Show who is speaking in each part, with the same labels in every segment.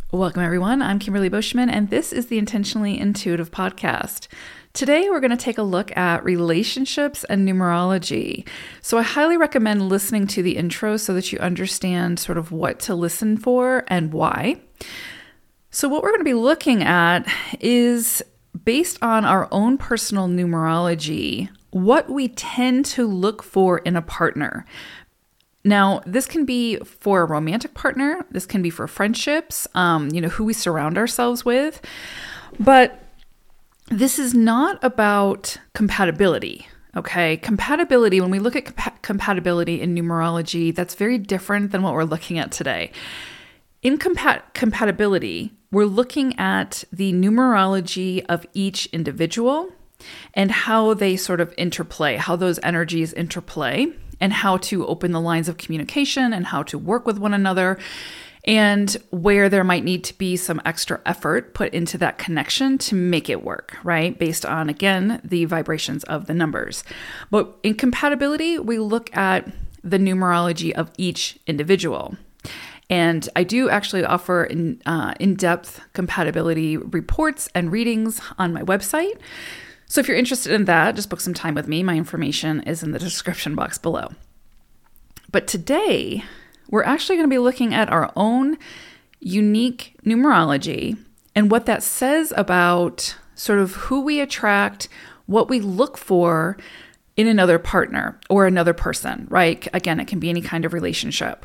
Speaker 1: Welcome, everyone. I'm Kimberly Bushman, and this is the Intentionally Intuitive podcast. Today, we're going to take a look at relationships and numerology. So I highly recommend listening to the intro so that you understand sort of what to listen for and why. So what we're going to be looking at is based on our own personal numerology, what we tend to look for in a partner. Now, this can be for a romantic partner. This can be for friendships, who we surround ourselves with. But this is not about compatibility, okay? Compatibility, when we look at compatibility in numerology, that's very different than what we're looking at today. In compatibility, we're looking at the numerology of each individual and how they sort of interplay, how those energies interplay, and how to open the lines of communication and how to work with one another, and where there might need to be some extra effort put into that connection to make it work, right? Based on, again, the vibrations of the numbers. But in compatibility, we look at the numerology of each individual. And I do actually offer in-depth compatibility reports and readings on my website. So if you're interested in that, just book some time with me. My information is in the description box below. But today, we're actually going to be looking at our own unique numerology and what that says about sort of who we attract, what we look for in another partner or another person, right? Again, it can be any kind of relationship.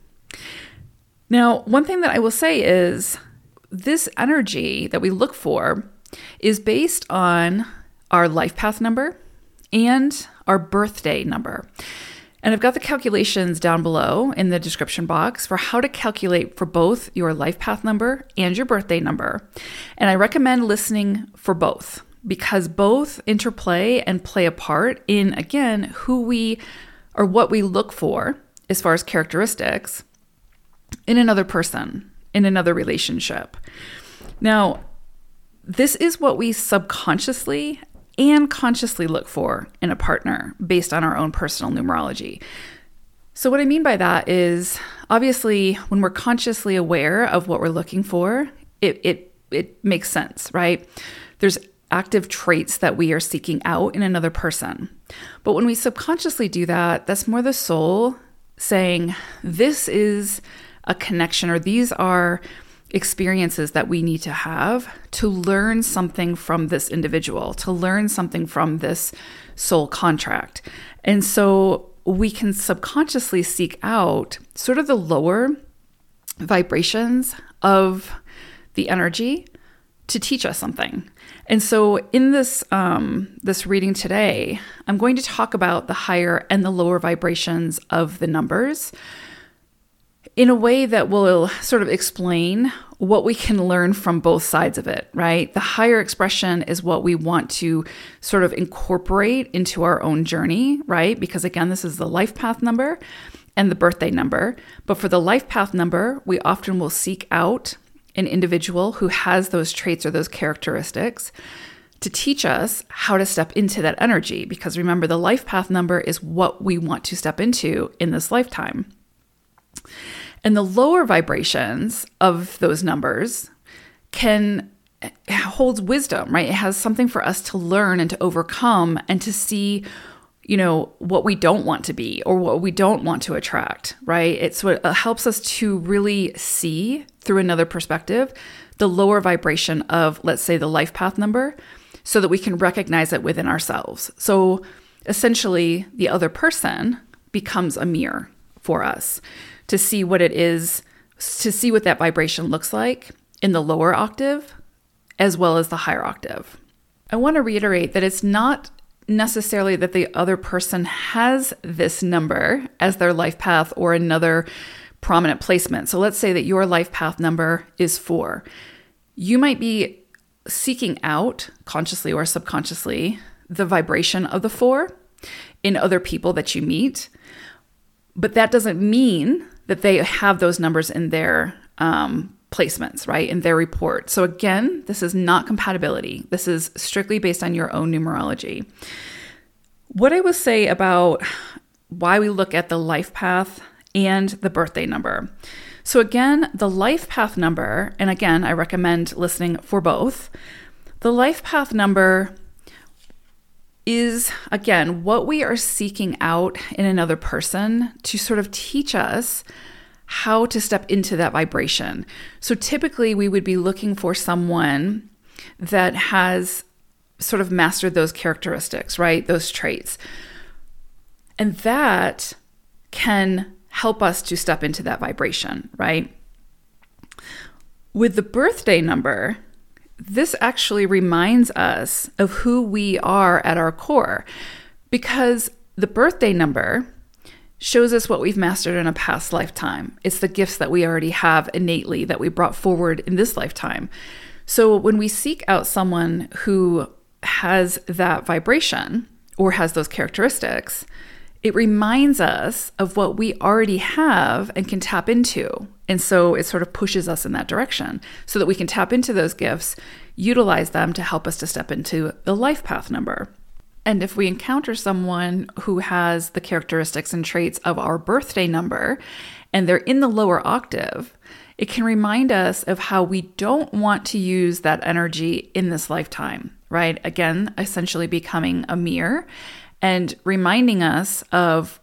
Speaker 1: Now, one thing that I will say is this energy that we look for is based on our life path number and our birthday number. And I've got the calculations down below in the description box for how to calculate for both your life path number and your birthday number. And I recommend listening for both because both interplay and play a part in, again, who we or what we look for as far as characteristics in another person, in another relationship. Now, this is what we subconsciously and consciously look for in a partner based on our own personal numerology. So what I mean by that is, obviously, when we're consciously aware of what we're looking for, it makes sense, right? There's active traits that we are seeking out in another person. But when we subconsciously do that, that's more the soul saying, this is a connection, or these are experiences that we need to have to learn something from this individual, to learn something from this soul contract. And so we can subconsciously seek out sort of the lower vibrations of the energy to teach us something. And so in this reading today, I'm going to talk about the higher and the lower vibrations of the numbers in a way that will sort of explain what we can learn from both sides of it, right? The higher expression is what we want to sort of incorporate into our own journey, right? Because again, this is the life path number and the birthday number. But for the life path number, we often will seek out an individual who has those traits or those characteristics to teach us how to step into that energy. Because remember, the life path number is what we want to step into in this lifetime. And the lower vibrations of those numbers holds wisdom, right? It has something for us to learn and to overcome and to see, what we don't want to be or what we don't want to attract, right? It's what helps us to really see through another perspective the lower vibration of, let's say, the life path number, so that we can recognize it within ourselves. So essentially, the other person becomes a mirror for us to see what it is, to see what that vibration looks like in the lower octave as well as the higher octave. I want to reiterate that it's not necessarily that the other person has this number as their life path or another prominent placement. So let's say that your life path number is 4. You might be seeking out, consciously or subconsciously, the vibration of the 4 in other people that you meet. But that doesn't mean that they have those numbers in their placements, right, in their report. So again, this is not compatibility. This is strictly based on your own numerology. What I will say about why we look at the life path and the birthday number. So again, the life path number, and again, I recommend listening for both. The life path number is, again, what we are seeking out in another person to sort of teach us how to step into that vibration. So typically we would be looking for someone that has sort of mastered those characteristics, right? Those traits. And that can help us to step into that vibration, right? With the birthday number, this actually reminds us of who we are at our core, because the birthday number shows us what we've mastered in a past lifetime. It's the gifts that we already have innately that we brought forward in this lifetime. So when we seek out someone who has that vibration or has those characteristics, it reminds us of what we already have and can tap into. And so it sort of pushes us in that direction so that we can tap into those gifts, utilize them to help us to step into the life path number. And if we encounter someone who has the characteristics and traits of our birthday number and they're in the lower octave, it can remind us of how we don't want to use that energy in this lifetime, right? Again, essentially becoming a mirror and reminding us of,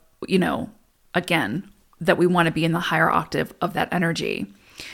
Speaker 1: again, that we want to be in the higher octave of that energy.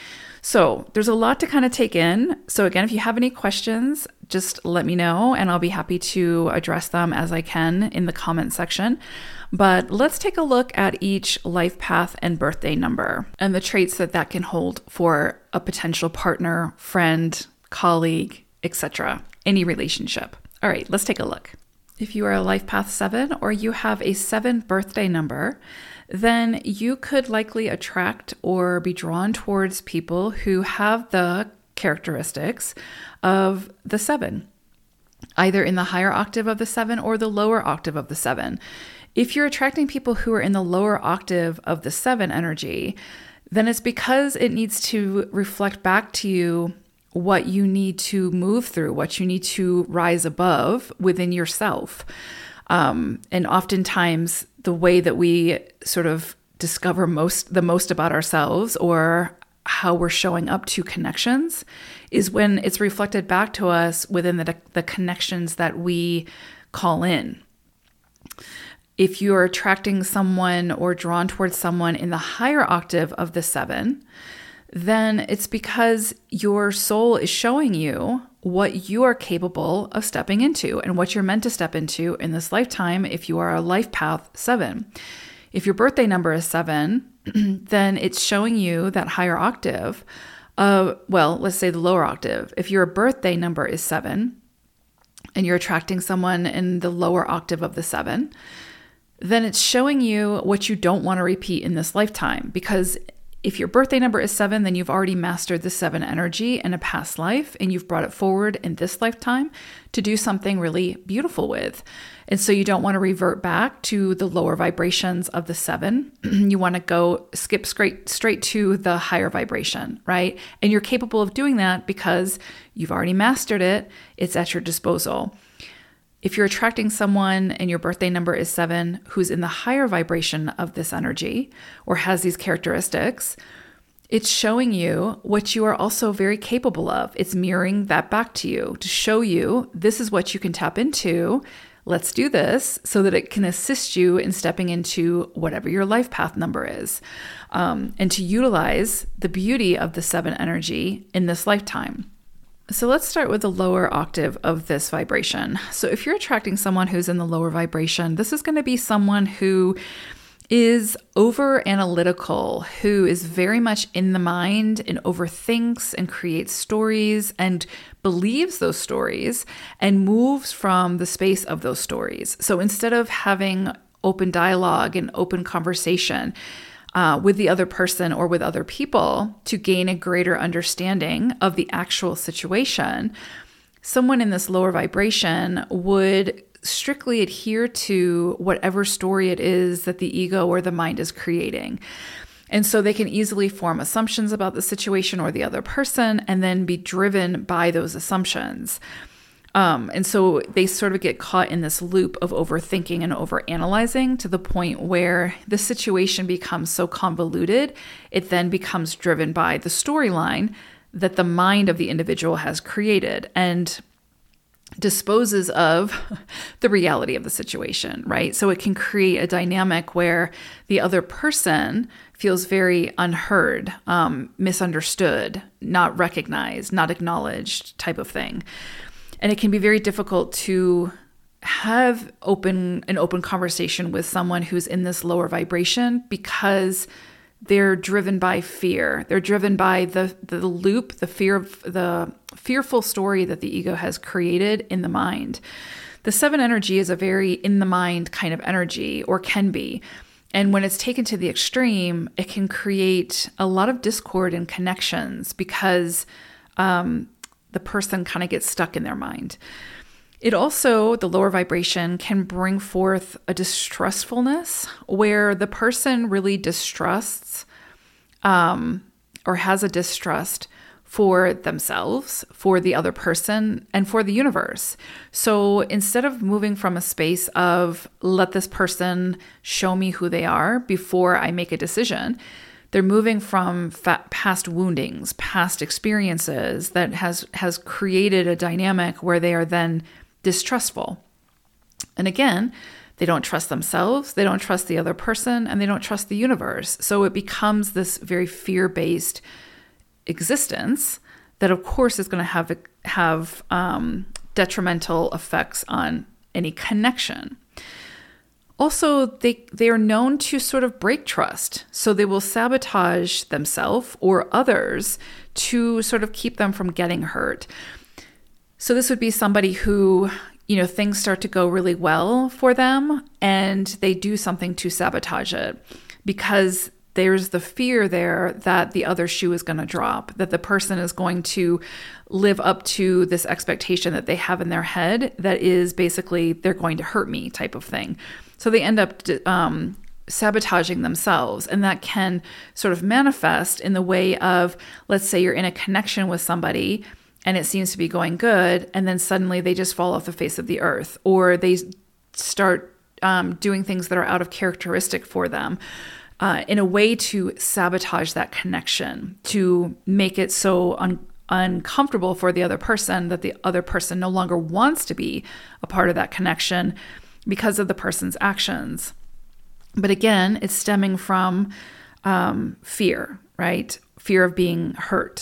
Speaker 1: So there's a lot to kind of take in. So again, if you have any questions, just let me know and I'll be happy to address them as I can in the comment section. But let's take a look at each life path and birthday number and the traits that can hold for a potential partner, friend, colleague, etc. Any relationship. All right, let's take a look. If you are a life path 7 or you have a 7 birthday number, then you could likely attract or be drawn towards people who have the characteristics of the 7, either in the higher octave of the 7 or the lower octave of the 7. If you're attracting people who are in the lower octave of the 7 energy, then it's because it needs to reflect back to you what you need to move through, what you need to rise above within yourself. And oftentimes the way that we sort of discover the most about ourselves or how we're showing up to connections is when it's reflected back to us within the connections that we call in. If you're attracting someone or drawn towards someone in the higher octave of the 7, then it's because your soul is showing you what you are capable of stepping into and what you're meant to step into in this lifetime if you are a life path 7. If your birthday number is 7, then it's showing you that higher octave. Let's say the lower octave. If your birthday number is 7 and you're attracting someone in the lower octave of the 7, then it's showing you what you don't want to repeat in this lifetime, because if your birthday number is 7, then you've already mastered the 7 energy in a past life and you've brought it forward in this lifetime to do something really beautiful with. And so you don't want to revert back to the lower vibrations of the 7. You want to skip straight to the higher vibration, right? And you're capable of doing that because you've already mastered it. It's at your disposal. If you're attracting someone and your birthday number is 7 who's in the higher vibration of this energy or has these characteristics, it's showing you what you are also very capable of. It's mirroring that back to you to show you this is what you can tap into. Let's do this so that it can assist you in stepping into whatever your life path number is, and to utilize the beauty of the 7 energy in this lifetime. So let's start with the lower octave of this vibration. So if you're attracting someone who's in the lower vibration, this is going to be someone who is over analytical, who is very much in the mind and overthinks and creates stories and believes those stories and moves from the space of those stories. So instead of having open dialogue and open conversation with the other person or with other people to gain a greater understanding of the actual situation, someone in this lower vibration would strictly adhere to whatever story it is that the ego or the mind is creating. And so they can easily form assumptions about the situation or the other person and then be driven by those assumptions. And so they sort of get caught in this loop of overthinking and overanalyzing to the point where the situation becomes so convoluted, it then becomes driven by the storyline that the mind of the individual has created and disposes of the reality of the situation, right? So it can create a dynamic where the other person feels very unheard, misunderstood, not recognized, not acknowledged type of thing. And it can be very difficult to have an open conversation with someone who's in this lower vibration because they're driven by fear. They're driven by the loop, the fearful story that the ego has created in the mind. The 7 energy is a very in the mind kind of energy, or can be. And when it's taken to the extreme, it can create a lot of discord and connections because the person kind of gets stuck in their mind. It also, the lower vibration, can bring forth a distrustfulness where the person really distrusts or has a distrust for themselves, for the other person, and for the universe. So instead of moving from a space of let this person show me who they are before I make a decision, they're moving from past woundings, past experiences that has created a dynamic where they are then distrustful. And again, they don't trust themselves, they don't trust the other person, and they don't trust the universe. So it becomes this very fear-based existence that, of course, is going to have detrimental effects on any connection. Also, they are known to sort of break trust. So they will sabotage themselves or others to sort of keep them from getting hurt. So this would be somebody who, things start to go really well for them and they do something to sabotage it because there's the fear there that the other shoe is going to drop, that the person is going to live up to this expectation that they have in their head that is basically they're going to hurt me type of thing. So they end up sabotaging themselves, and that can sort of manifest in the way of, let's say you're in a connection with somebody and it seems to be going good, and then suddenly they just fall off the face of the earth, or they start doing things that are out of characteristic for them in a way to sabotage that connection, to make it so uncomfortable for the other person that the other person no longer wants to be a part of that connection because of the person's actions. But again, it's stemming from fear, right? Fear of being hurt.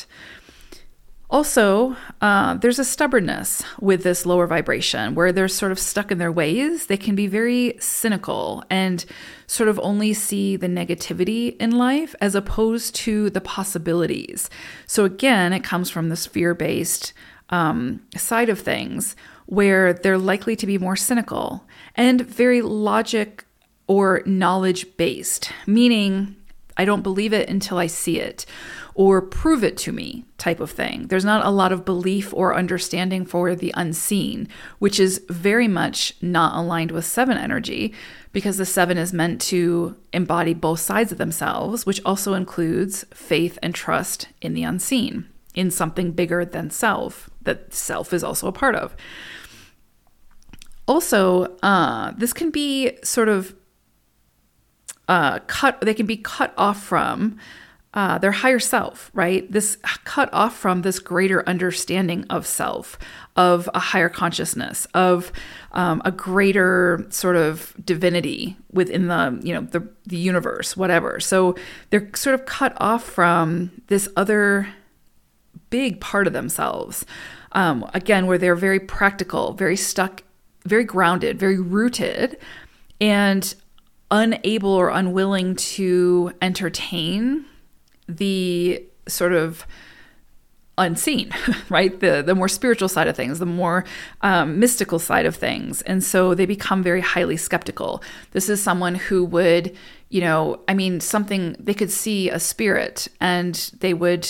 Speaker 1: Also, there's a stubbornness with this lower vibration where they're sort of stuck in their ways. They can be very cynical and sort of only see the negativity in life as opposed to the possibilities. So again, it comes from this fear-based side of things where they're likely to be more cynical and very logic or knowledge-based, meaning I don't believe it until I see it, or prove it to me type of thing. There's not a lot of belief or understanding for the unseen, which is very much not aligned with 7 energy, because the 7 is meant to embody both sides of themselves, which also includes faith and trust in the unseen, in something bigger than self, that self is also a part of. Also, this can be sort of they can be cut off from their higher self, right? This cut off from this greater understanding of self, of a higher consciousness, of a greater sort of divinity within the universe, whatever. So they're sort of cut off from this other big part of themselves. Again, where they're very practical, very stuck, very grounded, very rooted, and unable or unwilling to entertain the sort of unseen, right? The more spiritual side of things, the more mystical side of things. And so they become very highly skeptical. This is someone who would, they could see a spirit and they would,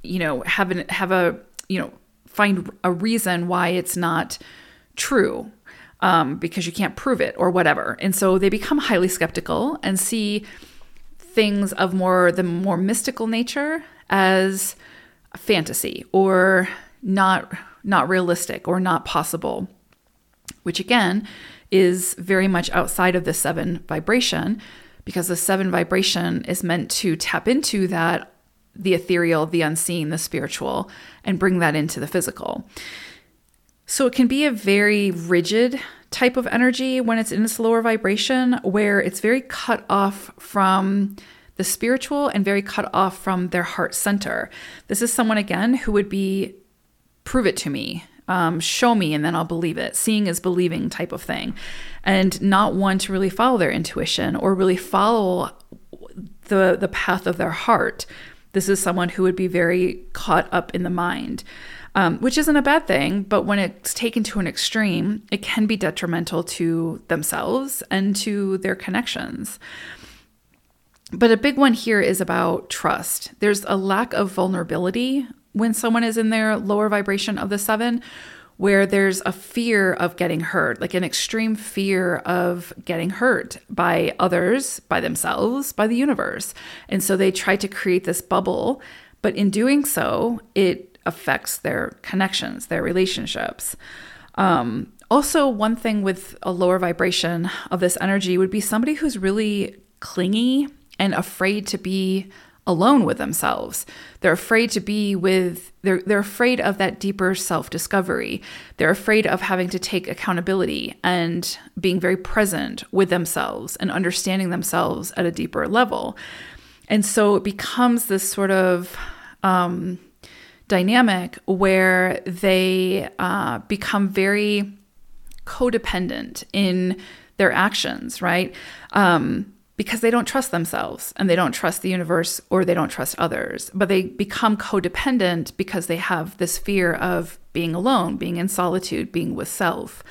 Speaker 1: find a reason why it's not true. Because you can't prove it or whatever. And so they become highly skeptical and see things of the more mystical nature as fantasy or, not realistic or not possible, which again is very much outside of the 7 vibration, because the 7 vibration is meant to tap into that, the ethereal, the unseen, the spiritual, and bring that into the physical. So it can be a very rigid type of energy when it's in its lower vibration, where it's very cut off from the spiritual and very cut off from their heart center. This is someone, again, who would be, prove it to me, show me, and then I'll believe it. Seeing is believing type of thing, and not one to really follow their intuition or really follow the path of their heart. This is someone who would be very caught up in the mind, which isn't a bad thing, but when it's taken to an extreme, it can be detrimental to themselves and to their connections. But a big one here is about trust. There's a lack of vulnerability when someone is in their lower vibration of the 7, where there's a fear of getting hurt, like an extreme fear of getting hurt by others, by themselves, by the universe. And so they try to create this bubble, but in doing so, it affects their connections, their relationships. Also, one thing with a lower vibration of this energy would be somebody who's really clingy and afraid to be alone with themselves. They're afraid to be with, they're afraid of that deeper self-discovery. They're afraid of having to take accountability and being very present with themselves and understanding themselves at a deeper level. And so it becomes this sort of dynamic where they become very codependent in their actions, right? Because they don't trust themselves and they don't trust the universe or they don't trust others, but they become codependent because they have this fear of being alone, being in solitude, being with self.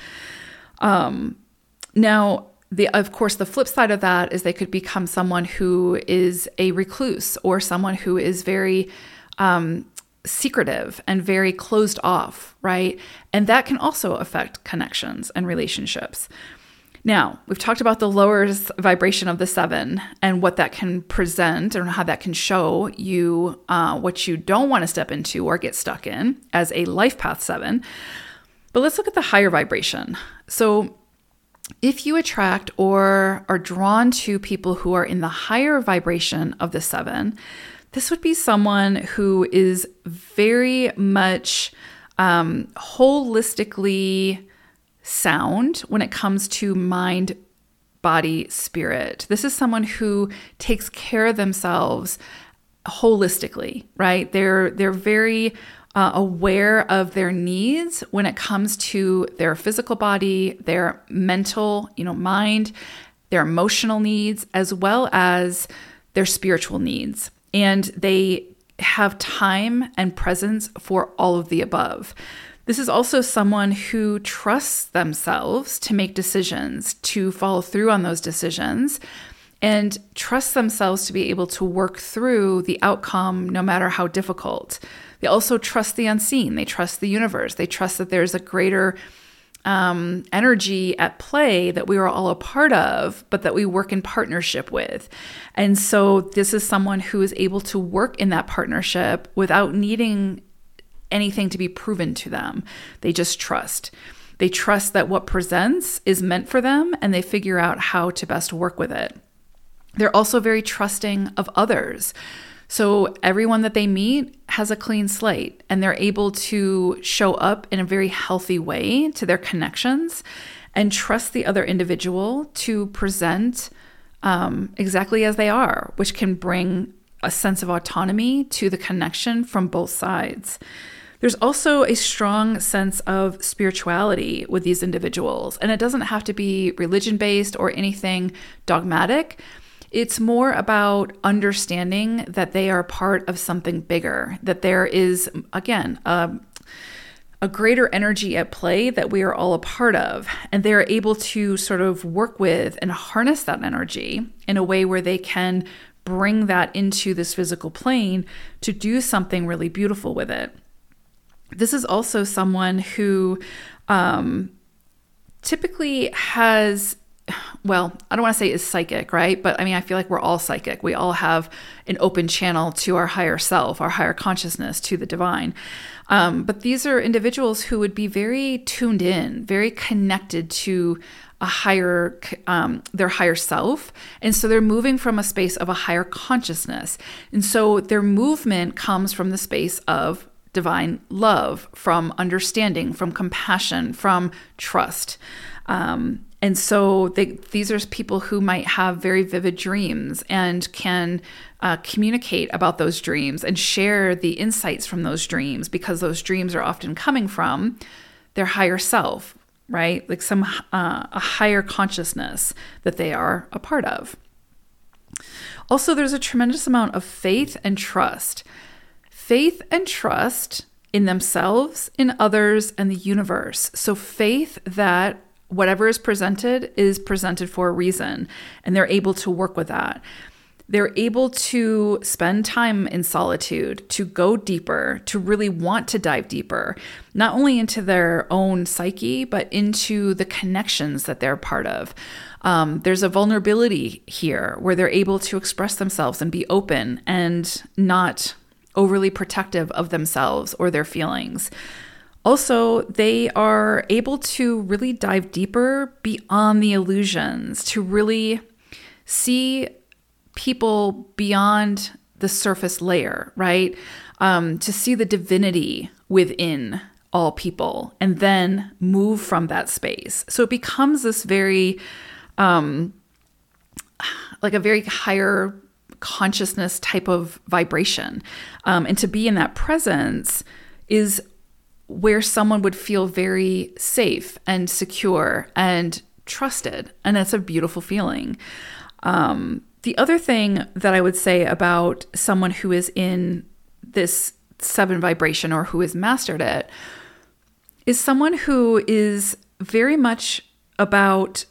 Speaker 1: Now, of course, the flip side of that is they could become someone who is a recluse or someone who is very secretive and very closed off, right? And that can also affect connections and relationships. Now, we've talked about the lower vibration of the 7 and what that can present and how that can show you what you don't want to step into or get stuck in as a life path 7. But let's look at the higher vibration. So if you attract or are drawn to people who are in the higher vibration of the 7, this would be someone who is very much holistically sound when it comes to mind, body, spirit. This is someone who takes care of themselves holistically, right? They're very aware of their needs when it comes to their physical body, their mental, mind, their emotional needs, as well as their spiritual needs. And they have time and presence for all of the above. This is also someone who trusts themselves to make decisions, to follow through on those decisions, and trusts themselves to be able to work through the outcome no matter how difficult. They also trust the unseen. They trust the universe. They trust that there's a greater energy at play that we are all a part of, but that we work in partnership with. And so this is someone who is able to work in that partnership without needing anything to be proven to them. They just trust. They trust that what presents is meant for them, and they figure out how to best work with it. They're also very trusting of others. So everyone that they meet has a clean slate, and they're able to show up in a very healthy way to their connections and trust the other individual to present exactly as they are, which can bring a sense of autonomy to the connection from both sides. There's also a strong sense of spirituality with these individuals, and it doesn't have to be religion-based or anything dogmatic. It's more about understanding that they are part of something bigger, that there is, again, a greater energy at play that we are all a part of, and they're able to sort of work with and harness that energy in a way where they can bring that into this physical plane to do something really beautiful with it. This is also someone who typically has well, I don't want to say is psychic, right? But I mean, I feel like we're all psychic. We all have an open channel to our higher self, our higher consciousness, to the divine. But these are individuals who would be very tuned in, very connected to their higher self. And so they're moving from a space of a higher consciousness. And so their movement comes from the space of divine love, from understanding, from compassion, from trust. And so these are people who might have very vivid dreams and can communicate about those dreams and share the insights from those dreams, because those dreams are often coming from their higher self, right? Like a higher consciousness that they are a part of. Also, there's a tremendous amount of faith and trust. Faith and trust in themselves, in others, and the universe. So faith that whatever is presented for a reason, and they're able to work with that. They're able to spend time in solitude, to go deeper, to really want to dive deeper, not only into their own psyche, but into the connections that they're part of. There's a vulnerability here where they're able to express themselves and be open and not overly protective of themselves or their feelings. Also, they are able to really dive deeper beyond the illusions, to really see people beyond the surface layer, right? To see the divinity within all people and then move from that space. So it becomes this very, like a very higher consciousness type of vibration. And to be in that presence is where someone would feel very safe and secure and trusted. And that's a beautiful feeling. The other thing that I would say about someone who is in this 7 vibration or who has mastered it is someone who is very much about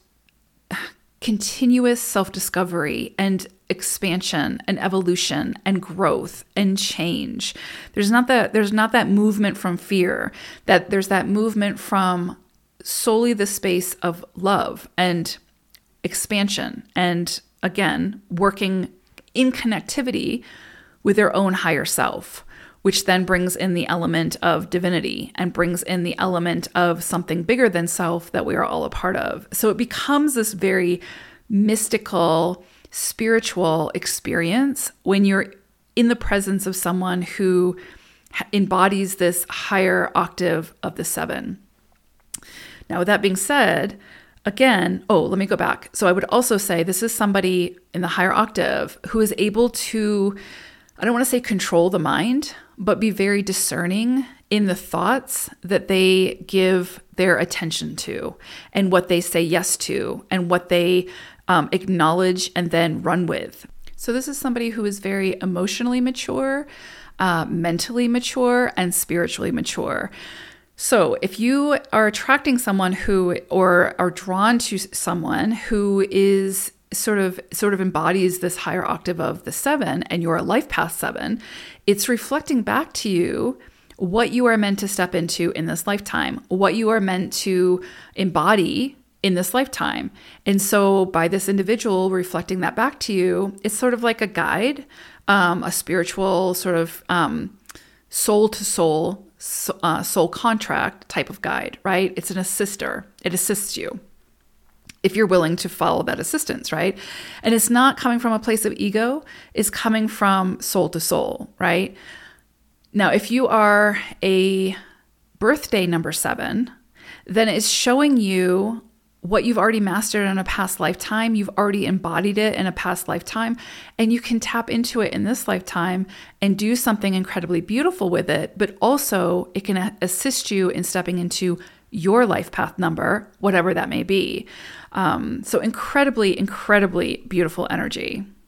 Speaker 1: continuous self-discovery and expansion and evolution and growth and change. There's not that movement from fear, that there's that movement from solely the space of love and expansion, and again, working in connectivity with their own higher self, which then brings in the element of divinity and brings in the element of something bigger than self that we are all a part of. So it becomes this very mystical, spiritual experience when you're in the presence of someone who embodies this higher octave of the 7. Now, with that being said, again, let me go back. So I would also say this is somebody in the higher octave who is able to, I don't want to say control the mind, but be very discerning in the thoughts that they give their attention to and what they say yes to and what they acknowledge and then run with. So this is somebody who is very emotionally mature, mentally mature, and spiritually mature. So if you are attracting someone or are drawn to someone who is sort of embodies this higher octave of the 7 and you're a life path 7, it's reflecting back to you what you are meant to step into in this lifetime, what you are meant to embody in this lifetime. And so by this individual reflecting that back to you, it's sort of like a guide, a spiritual sort of soul to soul, soul contract type of guide, right? It's an assister. It assists you if you're willing to follow that assistance, right? And it's not coming from a place of ego. It's coming from soul to soul, right? Now, if you are a birthday number 7, then it's showing you what you've already mastered in a past lifetime. You've already embodied it in a past lifetime, and you can tap into it in this lifetime and do something incredibly beautiful with it. But also it can assist you in stepping into your life path number, whatever that may be. So incredibly, incredibly beautiful energy.